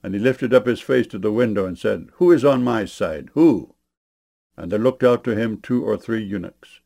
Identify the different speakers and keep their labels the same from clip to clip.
Speaker 1: And he lifted up his face to the window, and said, Who is on my side? Who? And there looked out to him 2 or 3 eunuchs.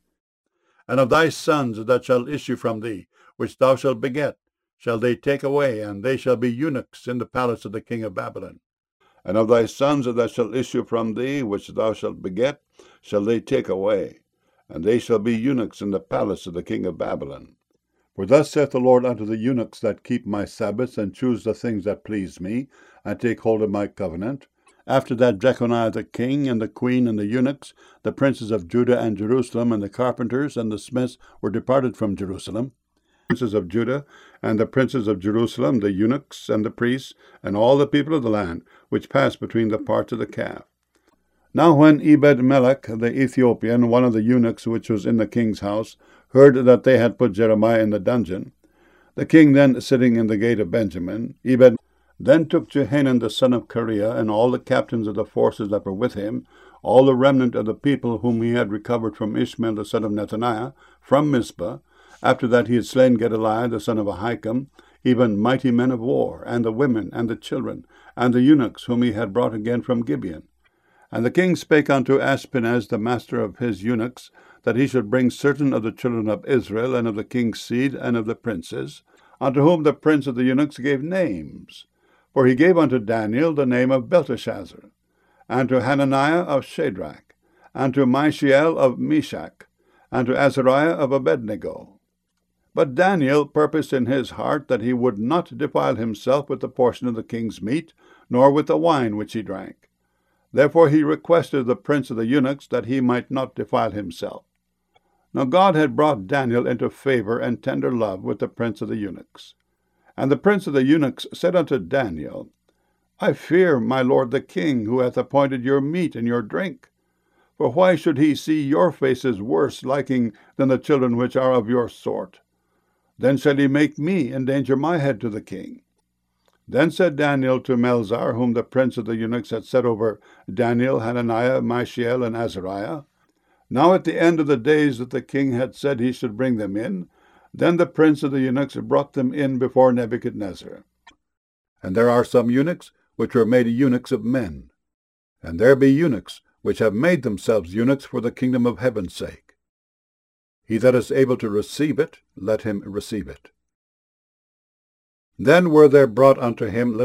Speaker 1: And of thy sons that shall issue from thee, which thou shalt beget, shall they take away, and they shall be eunuchs in the palace of the king of Babylon. And of thy sons that shall issue from thee, which thou shalt beget, shall they take away, and they shall be eunuchs in the palace of the king of Babylon. For thus saith the Lord unto the eunuchs that keep my Sabbaths, and choose the things that please me, and take hold of my covenant. After that Jeconiah the king, and the queen, and the eunuchs, the princes of Judah and Jerusalem, and the carpenters, and the smiths were departed from Jerusalem. Princes of Judah, and the princes of Jerusalem, the eunuchs, and the priests, and all the people of the land, which passed between the parts of the calf. Now when Ebed-melech the Ethiopian, one of the eunuchs which was in the king's house, heard that they had put Jeremiah in the dungeon, the king then sitting in the gate of Benjamin, Ebed then took Jehanan the son of Kareah, and all the captains of the forces that were with him, all the remnant of the people whom he had recovered from Ishmael the son of Nethaniah, from Mizpah, after that he had slain Gedaliah the son of Ahikam, even mighty men of war, and the women, and the children, and the eunuchs whom he had brought again from Gibeon. And the king spake unto Ashpenaz, the master of his eunuchs, that he should bring certain of the children of Israel, and of the king's seed, and of the princes, unto whom the prince of the eunuchs gave names. For he gave unto Daniel the name of Belteshazzar, and to Hananiah of Shadrach, and to Mishael of Meshach, and to Azariah of Abednego. But Daniel purposed in his heart that he would not defile himself with the portion of the king's meat, nor with the wine which he drank. Therefore he requested the prince of the eunuchs that he might not defile himself. Now God had brought Daniel into favor and tender love with the prince of the eunuchs. And the prince of the eunuchs said unto Daniel, I fear my lord the king, who hath appointed your meat and your drink. For why should he see your faces worse liking than the children which are of your sort? Then shall he make me endanger my head to the king. Then said Daniel to Melzar, whom the prince of the eunuchs had set over Daniel, Hananiah, Mishael, and Azariah, Now at the end of the days that the king had said he should bring them in, then the prince of the eunuchs brought them in before Nebuchadnezzar. And there are some eunuchs which were made eunuchs of men, and there be eunuchs which have made themselves eunuchs for the kingdom of heaven's sake. He that is able to receive it, let him receive it. Then were there brought unto him